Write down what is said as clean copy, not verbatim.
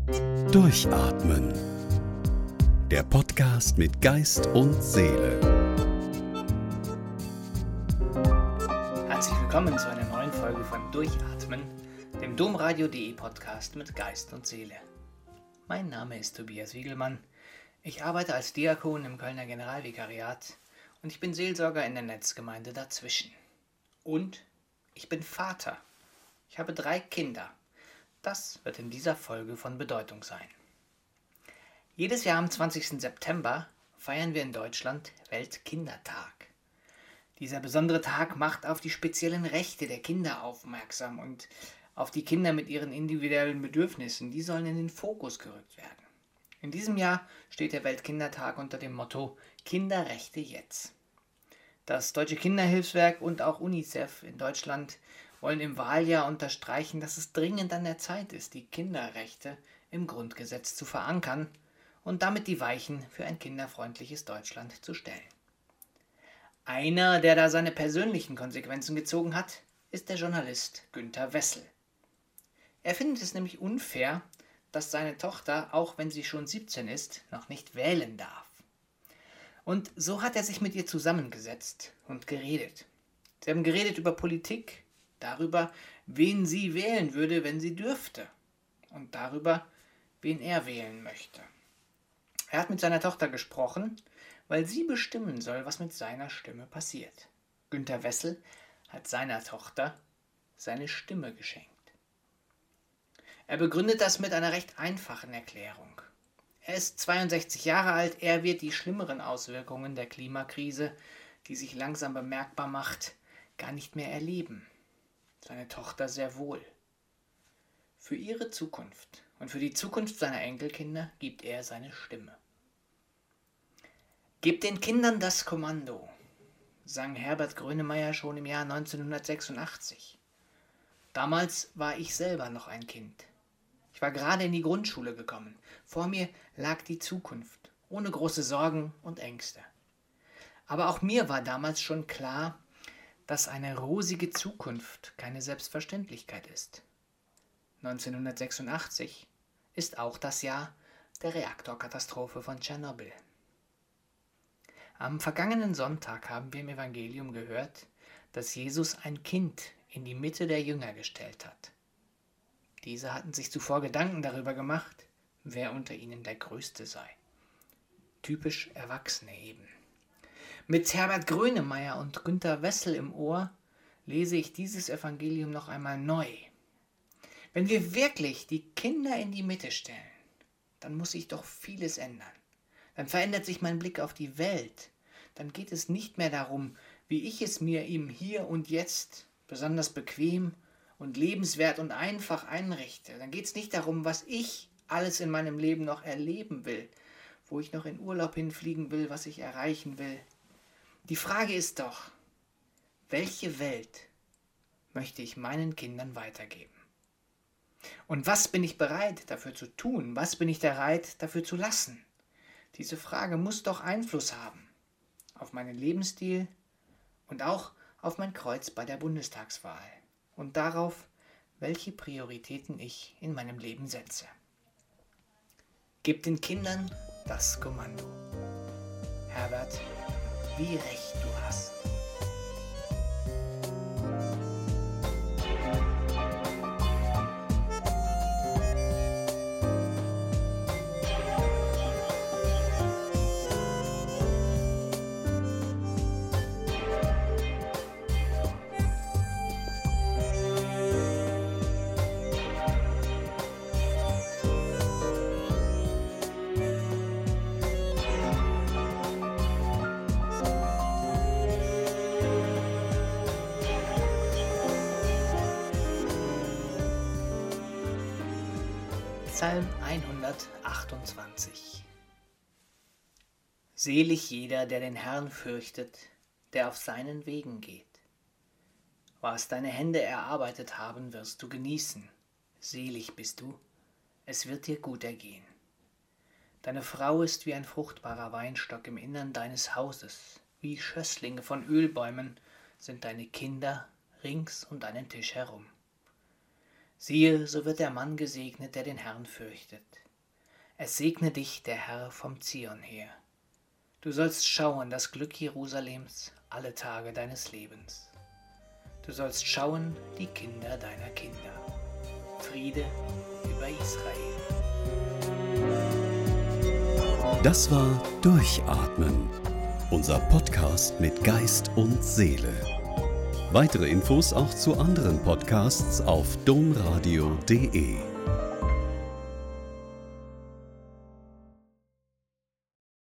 Durchatmen. Der Podcast mit Geist und Seele. Herzlich willkommen zu einer neuen Folge von Durchatmen, dem Domradio.de Podcast mit Geist und Seele. Mein Name ist Tobias Wiegelmann. Ich arbeite als Diakon im Kölner Generalvikariat und ich bin Seelsorger in der Netzgemeinde dazwischen. Und ich bin Vater. Ich habe 3 Kinder. Das wird in dieser Folge von Bedeutung sein. Jedes Jahr am 20. September feiern wir in Deutschland Weltkindertag. Dieser besondere Tag macht auf die speziellen Rechte der Kinder aufmerksam und auf die Kinder mit ihren individuellen Bedürfnissen. Die sollen in den Fokus gerückt werden. In diesem Jahr steht der Weltkindertag unter dem Motto Kinderrechte jetzt. Das Deutsche Kinderhilfswerk und auch UNICEF in Deutschland wollen im Wahljahr unterstreichen, dass es dringend an der Zeit ist, die Kinderrechte im Grundgesetz zu verankern und damit die Weichen für ein kinderfreundliches Deutschland zu stellen. Einer, der da seine persönlichen Konsequenzen gezogen hat, ist der Journalist Günter Wessel. Er findet es nämlich unfair, dass seine Tochter, auch wenn sie schon 17 ist, noch nicht wählen darf. Und so hat er sich mit ihr zusammengesetzt und geredet. Sie haben geredet über Politik, darüber, wen sie wählen würde, wenn sie dürfte, und darüber, wen er wählen möchte. Er hat mit seiner Tochter gesprochen, weil sie bestimmen soll, was mit seiner Stimme passiert. Günter Wessel hat seiner Tochter seine Stimme geschenkt. Er begründet das mit einer recht einfachen Erklärung. Er ist 62 Jahre alt, er wird die schlimmeren Auswirkungen der Klimakrise, die sich langsam bemerkbar macht, gar nicht mehr erleben. Seine Tochter sehr wohl. Für ihre Zukunft und für die Zukunft seiner Enkelkinder gibt er seine Stimme. Gebt den Kindern das Kommando, sang Herbert Grönemeyer schon im Jahr 1986. Damals war ich selber noch ein Kind. Ich war gerade in die Grundschule gekommen. Vor mir lag die Zukunft, ohne große Sorgen und Ängste. Aber auch mir war damals schon klar, dass eine rosige Zukunft keine Selbstverständlichkeit ist. 1986 ist auch das Jahr der Reaktorkatastrophe von Tschernobyl. Am vergangenen Sonntag haben wir im Evangelium gehört, dass Jesus ein Kind in die Mitte der Jünger gestellt hat. Diese hatten sich zuvor Gedanken darüber gemacht, wer unter ihnen der Größte sei. Typisch Erwachsene eben. Mit Herbert Grönemeyer und Günter Wessel im Ohr lese ich dieses Evangelium noch einmal neu. Wenn wir wirklich die Kinder in die Mitte stellen, dann muss sich doch vieles ändern. Dann verändert sich mein Blick auf die Welt. Dann geht es nicht mehr darum, wie ich es mir im Hier und Jetzt besonders bequem und lebenswert und einfach einrichte. Dann geht es nicht darum, was ich alles in meinem Leben noch erleben will, wo ich noch in Urlaub hinfliegen will, was ich erreichen will. Die Frage ist doch, welche Welt möchte ich meinen Kindern weitergeben? Und was bin ich bereit dafür zu tun? Was bin ich bereit dafür zu lassen? Diese Frage muss doch Einfluss haben auf meinen Lebensstil und auch auf mein Kreuz bei der Bundestagswahl und darauf, welche Prioritäten ich in meinem Leben setze. Gebt den Kindern das Kommando. Herbert, wie recht du hast. Psalm 128. Selig jeder, der den Herrn fürchtet, der auf seinen Wegen geht. Was deine Hände erarbeitet haben, wirst du genießen. Selig bist du, es wird dir gut ergehen. Deine Frau ist wie ein fruchtbarer Weinstock im Innern deines Hauses, wie Schösslinge von Ölbäumen sind deine Kinder rings um deinen Tisch herum. Siehe, so wird der Mann gesegnet, der den Herrn fürchtet. Es segne dich der Herr vom Zion her. Du sollst schauen das Glück Jerusalems alle Tage deines Lebens. Du sollst schauen die Kinder deiner Kinder. Friede über Israel. Das war Durchatmen, unser Podcast mit Geist und Seele. Weitere Infos auch zu anderen Podcasts auf domradio.de.